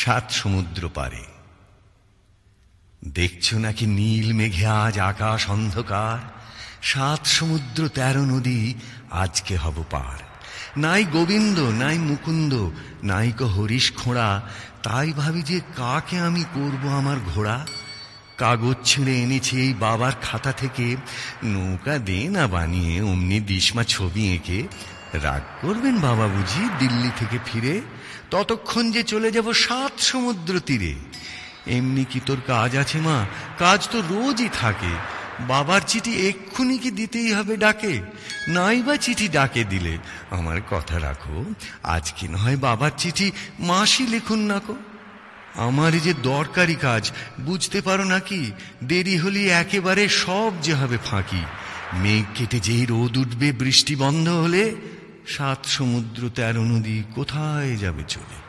সাত সমুদ্র পারে। দেখছো নাকি নীল মেঘে আজ আকাশ অন্ধকার, সাত সমুদ্র 13 নদী আজকে হব পার। নাই গোবিন্দ নাই মুকুন্দ নাই কো হরিশ খোঁড়া, তাই ভাবি যে কাকে আমি করব আমার ঘোড়া। কাগজ ছিঁড়ে এনেছি এই বাবার খাতা থেকে, নৌকা দে না বানিয়ে অমনি দিশমা ছবি এঁকে। রাগ করবেন বাবা বুঝি দিল্লি থেকে ফিরে, ততক্ষণ যে চলে যাব 7 সমুদ্র তীরে। এমনি কি তোর কাজ আছে মা? কাজ তো রোজই থাকে। বাবার চিঠি এক্ষুনি কি দিতেই হবে ডাকে? নাই বা চিঠি ডাকে দিলে, আমার কথা রাখো, আজকে নয় বাবার চিঠি মাসি লিখুন না কো। আমার যে দরকারি কাজ বুঝতে পারো নাকি, দেরি হলে একেবারে সব যে হবে ফাঁকি। মেঘ কেটে যেই রোদ উঠবে বৃষ্টি বন্ধ হলে, 7 সমুদ্র 13 নদী কোথায় যাবে চলে।